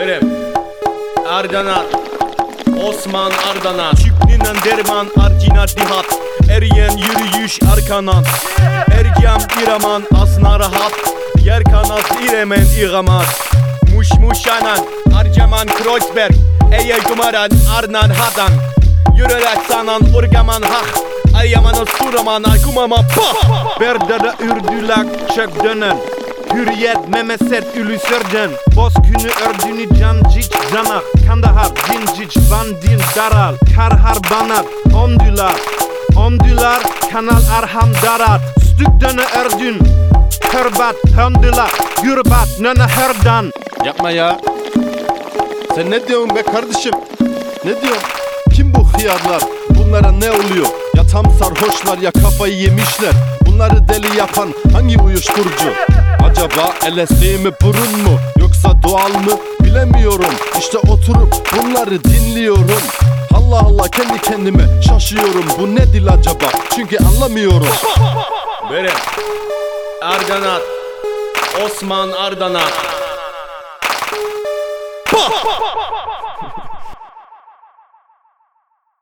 Berem Ardanat Osman Ardanat Şükrünen derman Arcina dihat Eriyen yürüyüş arkanat Ergem İraman asna rahat Yer kanat İremen İgamat Muş muşanan Arcaman Kreuzberg Eye gumaran Arnan hadan Yürüret sanan Urgaman hak Ayyamanı suraman Akumama pah Berdada ürdülak çök dönen Hürriyet memeset ülüsörden Boz günü ördünü cancic zanak Kandahar cincic bandin daral Karhar banat Omdülar kanal arham darat Stük döne ördün Hörbat höndüla Gürbat nöne hördan. Yapma ya. Sen ne diyorsun be kardeşim? Ne diyorsun? Kim bu hıyarlar? Bunlara ne oluyor? Ya tam sarhoşlar ya kafayı yemişler. Bunları deli yapan hangi uyuşturucu? Acaba LSD mi burun mu? Yoksa doğal mı? Bilemiyorum. İşte oturup bunları dinliyorum. Allah Allah kendi kendime şaşıyorum. Bu ne dil acaba? Çünkü anlamıyorum. Berem Ardanat Osman Ardanat